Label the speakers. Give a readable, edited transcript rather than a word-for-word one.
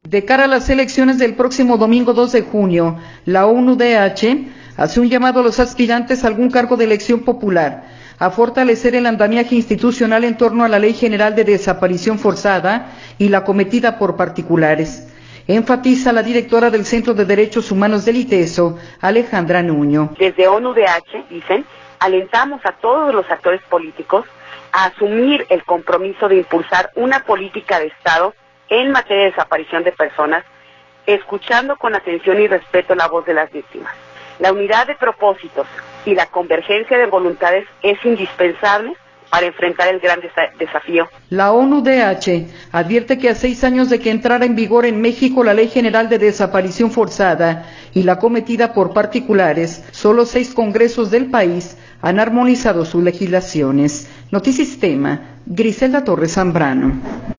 Speaker 1: De cara a las elecciones del próximo domingo 2 de junio, la ONU-DH hace un llamado a los aspirantes a algún cargo de elección popular a fortalecer el andamiaje institucional en torno a la Ley General de Desaparición Forzada y la cometida por particulares. Enfatiza la directora del Centro de Derechos Humanos del ITESO, Alejandra Nuño.
Speaker 2: Desde ONU-DH, dicen, alentamos a todos los actores políticos a asumir el compromiso de impulsar una política de Estado en materia de desaparición de personas, escuchando con atención y respeto la voz de las víctimas. La unidad de propósitos y la convergencia de voluntades es indispensable para enfrentar el gran desafío.
Speaker 1: La ONU-DH advierte que a 6 años de que entrara en vigor en México la Ley General de Desaparición Forzada y la cometida por particulares, solo 6 congresos del país han armonizado sus legislaciones. Notisistema, Griselda Torres Zambrano.